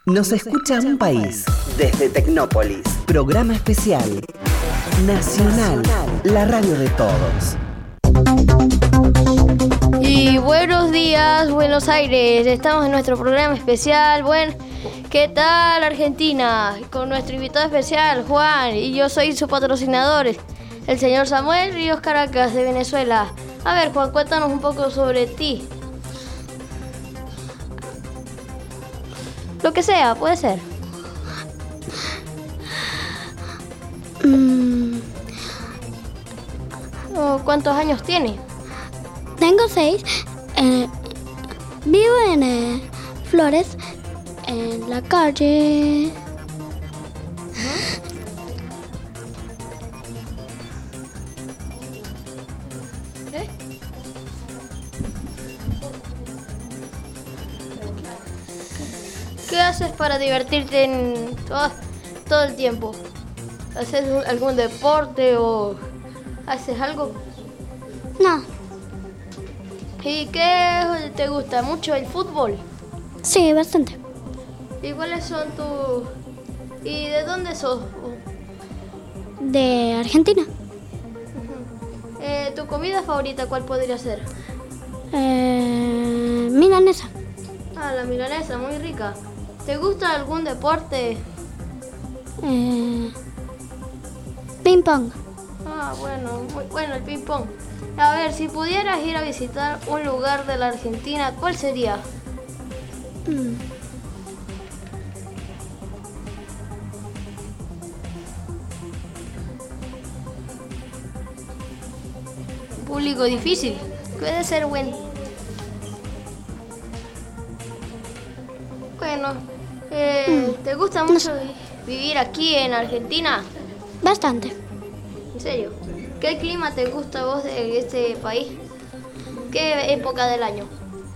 Nos escucha un país. Desde Tecnópolis. Programa especial. Nacional. La radio de todos. Y buenos días, Buenos Aires. Estamos en nuestro programa especial. Bueno, ¿qué tal Argentina? Con nuestro invitado especial, Juan. Y yo soy su patrocinador, el señor Samuel Ríos Caracas, de Venezuela. A ver, Juan, cuéntanos un poco sobre ti. Lo que sea, puede ser. ¿Cuántos años tiene? Tengo 6. Vivo en Flores, en la calle. ¿Qué haces para divertirte en todo el tiempo? ¿Haces algún deporte o haces algo? No. ¿Y qué te gusta? ¿Mucho el fútbol? Sí, bastante. ¿Y cuáles son tus... ¿Y de dónde sos? De Argentina. ¿Tu comida favorita cuál podría ser? Milanesa. Ah, la milanesa, muy rica. ¿Te gusta algún deporte? Ping pong. Ah, bueno, muy bueno el ping pong. A ver, si pudieras ir a visitar un lugar de la Argentina, ¿cuál sería? Público difícil. Puede ser bueno. ¿Te gusta mucho vivir aquí en Argentina? Bastante. ¿En serio? ¿Qué clima te gusta a vos de este país? ¿Qué época del año?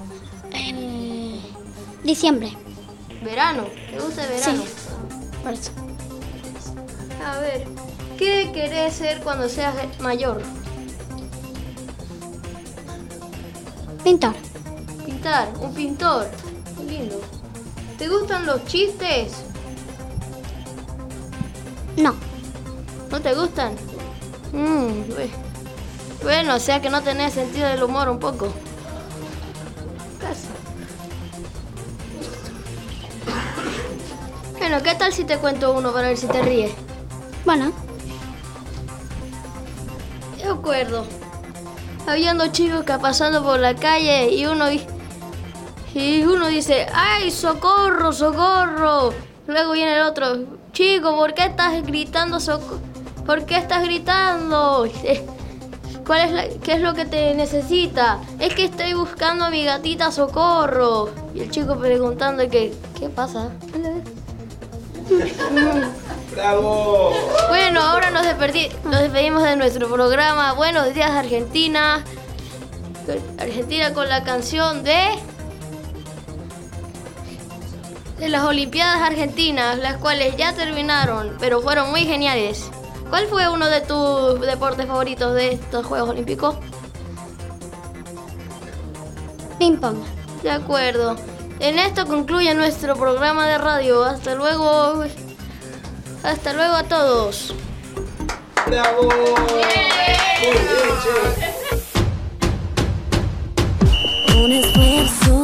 Diciembre. ¿Verano? ¿Te gusta el verano? Sí. Por eso. A ver, ¿qué querés ser cuando seas mayor? Pintor. Pintar, un pintor. Qué lindo. ¿Te gustan los chistes? No. ¿No te gustan? Bueno, o sea que no tenés sentido del humor un poco. Casi. Bueno, ¿qué tal si te cuento uno para ver si te ríes? Bueno. Yo acuerdo. Había dos chicos que pasando por la calle y uno dice, ¡ay, socorro, socorro! Luego viene el otro, chico, ¿por qué estás gritando ¿Por qué estás gritando? ¿Qué es lo que te necesita? Es que estoy buscando a mi gatita Socorro. Y el chico preguntando ¿qué pasa? ¡Bravo! Bueno, ahora nos despedimos de nuestro programa. Buenos días, Argentina. Argentina con la canción de las Olimpiadas Argentinas, las cuales ya terminaron, pero fueron muy geniales. ¿Cuál fue uno de tus deportes favoritos de estos Juegos Olímpicos? Ping pong. De acuerdo. En esto concluye nuestro programa de radio. Hasta luego. Hasta luego a todos. ¡Bravo! Muy bien, che. Un esfuerzo